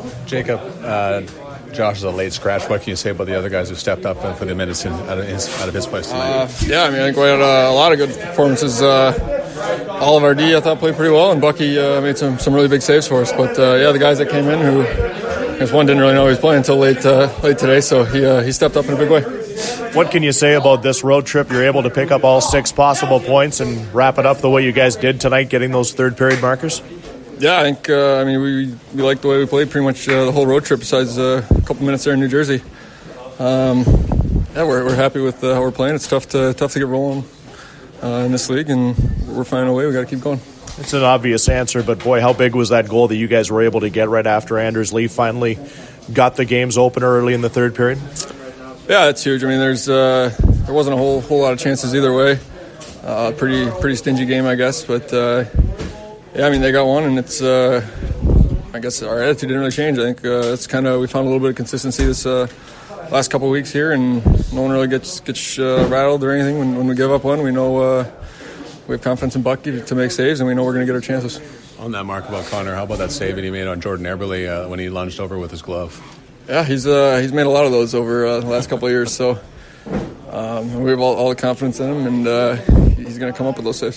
Jacob, Josh is a late scratch. What can you say about the other guys who stepped up for the minutes out of his place tonight? I think we had a lot of good performances. All of our D, I thought, played pretty well, and Bucky made some really big saves for us. But the guys that came in, who I guess one didn't really know he was playing until late today, so he stepped up in a big way. What can you say about this road trip? You're able to pick up all 6 possible points and wrap it up the way you guys did tonight, getting those third period markers? Yeah, I think we liked the way we played pretty much the whole road trip, besides a couple minutes there in New Jersey. We're happy with how we're playing. It's tough to get rolling in this league, and we're finding a way. We got to keep going. It's an obvious answer, but boy, how big was that goal that you guys were able to get right after Anders Lee finally got the game's opener early in the third period? Yeah, it's huge. I mean, there wasn't a whole lot of chances either way. Pretty stingy game, I guess, but. They got one, and it's. I guess our attitude didn't really change. I think it's kind of we found a little bit of consistency this last couple of weeks here, and no one really gets rattled or anything when we give up one. We know we have confidence in Bucky to make saves, and we know we're going to get our chances. On that mark about Connor, how about that save that he made on Jordan Eberle when he lunged over with his glove? Yeah, he's made a lot of those over the last couple of years, so we have all the confidence in him, and he's going to come up with those saves.